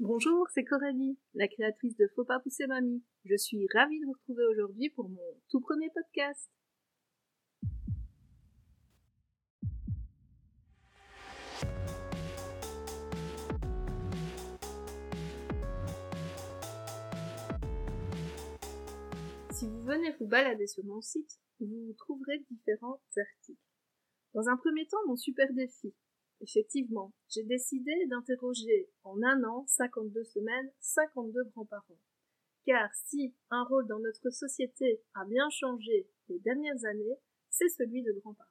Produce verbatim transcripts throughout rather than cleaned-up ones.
Bonjour, c'est Coralie, la créatrice de Faut pas pousser mamie. Je suis ravie de vous retrouver aujourd'hui pour mon tout premier podcast. Si vous venez vous balader sur mon site, vous trouverez différents articles. Dans un premier temps, mon super défi. Effectivement, j'ai décidé d'interroger en un an, cinquante-deux semaines, cinquante-deux grands-parents. Car si un rôle dans notre société a bien changé les dernières années, c'est celui de grands-parents.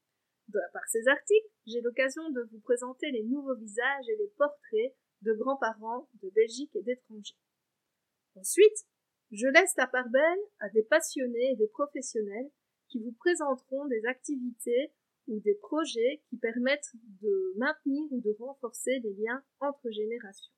Par ces articles, j'ai l'occasion de vous présenter les nouveaux visages et les portraits de grands-parents de Belgique et d'étrangers. Ensuite, je laisse la part belle à des passionnés et des professionnels qui vous présenteront des activités ou des projets qui permettent de maintenir ou de renforcer les liens entre générations.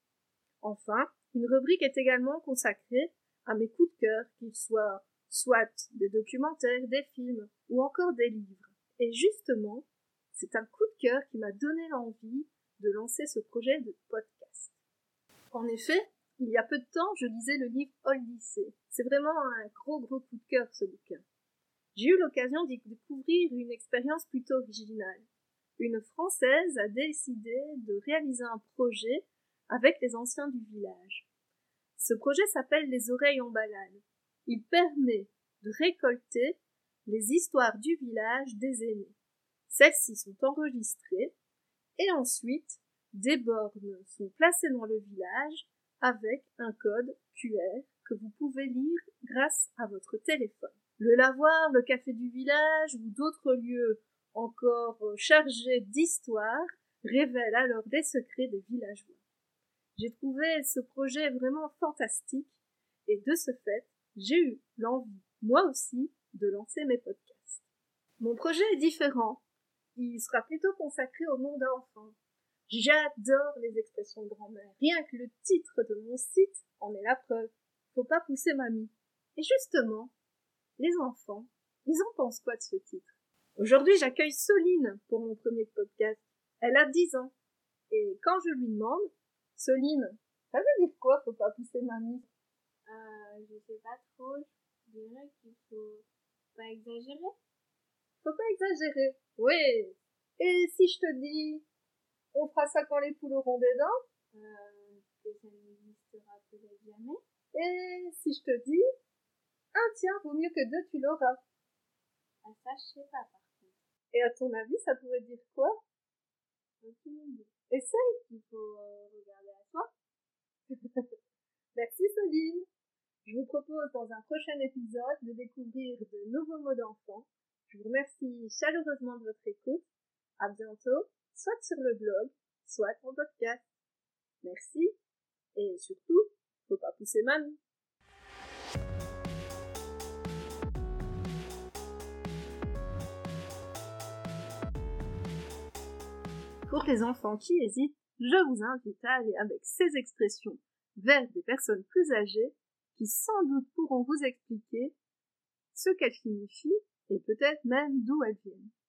Enfin, une rubrique est également consacrée à mes coups de cœur, qu'ils soient soit des documentaires, des films ou encore des livres. Et justement, c'est un coup de cœur qui m'a donné l'envie de lancer ce projet de podcast. En effet, il y a peu de temps, je lisais le livre Odyssée. C'est vraiment un gros gros coup de cœur ce bouquin. J'ai eu l'occasion d'y découvrir une expérience plutôt originale. Une Française a décidé de réaliser un projet avec les anciens du village. Ce projet s'appelle Les Oreilles en balade. Il permet de récolter les histoires du village des aînés. Celles-ci sont enregistrées et ensuite des bornes sont placées dans le village avec un code Q R que vous pouvez lire grâce à votre téléphone. Le lavoir, le café du village ou d'autres lieux encore chargés d'histoire révèlent alors les secrets des villageois. J'ai trouvé ce projet vraiment fantastique et de ce fait, j'ai eu l'envie, moi aussi, de lancer mes podcasts. Mon projet est différent. Il sera plutôt consacré au monde enfant. J'adore les expressions de grand-mère. Rien que le titre de mon site en est la preuve. Faut pas pousser mamie. Et justement, les enfants, ils en pensent quoi de ce titre? Aujourd'hui, j'accueille Soline pour mon premier podcast. Elle a dix ans. Et quand je lui demande, Soline, ça veut dire quoi, faut pas pousser mamie? Euh, je sais pas trop, je dirais qu'il faut pas exagérer. Faut pas exagérer. Oui. Et si je te dis, on fera ça quand les poules auront des dents? Euh, que ça n'existera peut-être jamais. Et si je te dis, un tiens, vaut mieux que deux, tu l'auras. Ah, ça, je sais pas, par contre. Et à ton avis, ça pourrait dire quoi? Aucune idée. Essaye. Il faut euh, regarder à soi. Merci Soline. Je vous propose dans un prochain épisode de découvrir de nouveaux mots d'enfant. Je vous remercie chaleureusement de votre écoute. À bientôt, soit sur le blog, soit en podcast. Merci. Et surtout, faut pas pousser mamie. Pour les enfants qui hésitent, je vous invite à aller avec ces expressions vers des personnes plus âgées qui sans doute pourront vous expliquer ce qu'elles signifient et peut-être même d'où elles viennent.